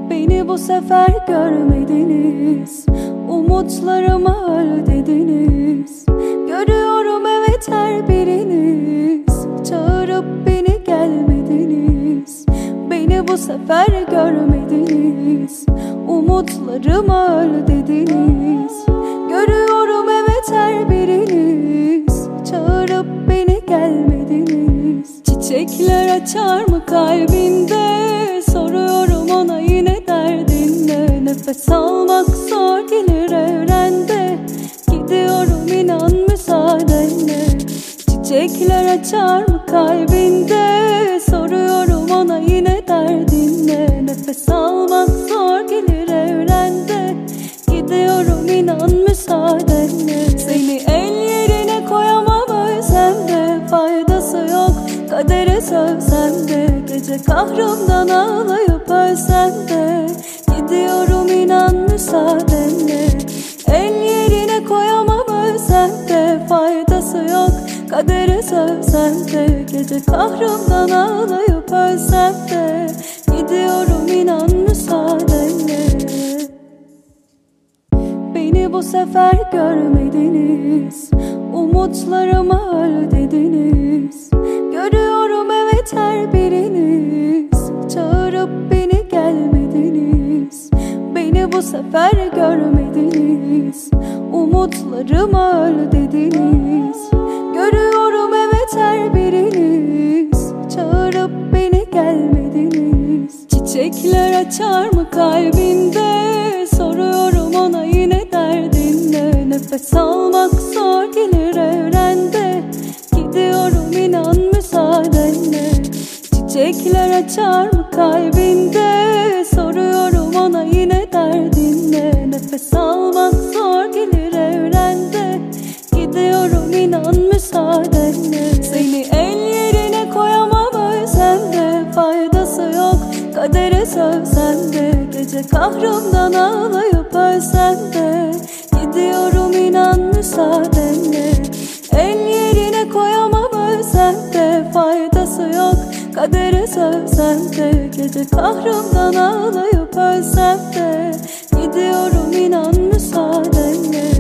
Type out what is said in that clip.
Beni bu sefer görmediniz, umutlarımı öl dediniz. Görüyorum evet her biriniz, çağırıp beni gelmediniz. Beni bu sefer görmediniz, umutlarımı öl dediniz. Görüyorum evet her biriniz, çağırıp beni gelmediniz. Çiçekler açar mı kalbinde? Soruyorum ona yine derdinle. Nefes almak zor gelir evrende. Gidiyorum inan müsaadenle. Çiçekler açar mı kalbinde? Soruyorum ona yine derdinle. Nefes almak zor gelir evrende. Gidiyorum inan müsaadenle. Seni el yerine koyamam ölsem de, faydası yok kadere sövsem de. Gece kahrımdan ağlayıp ölsem de, gidiyorum inan müsaadenle. El yerine koyamam ölsem de, faydası yok kadere sövsem de. Gece kahrımdan ağlayıp ölsem de, gidiyorum inan müsaadenle. Beni bu sefer görmediniz, umutlarımı öl dediniz. Görüyorum evet her biriniz, çağırıp beni gelmediniz. Beni bu sefer görmediniz, umutlarımı öl dediniz. Görüyorum evet her biriniz, çağırıp beni gelmediniz. Çiçekler açar mı kalbinde? Soruyorum ona yine derdinle. Nefes almak zor gelir evrende. Gidiyorum inan müsaadenle. Çiçekler açar mı kalbinde? Soruyorum ona yine derdinle. Nefes almak zor gelir evrende. Gidiyorum inan müsaadenle. Seni el yerine koyamam ölsem de, faydası yok kadere sövsem de. Gece kahrımdan ağlayıp ölsem de, gidiyorum inan müsaadenle. El yerine koyamam ölsem de, faydası yok kadere sövsem de. Gece kahrımdan ağlayıp ölsem de, gidiyorum inan müsaadenle.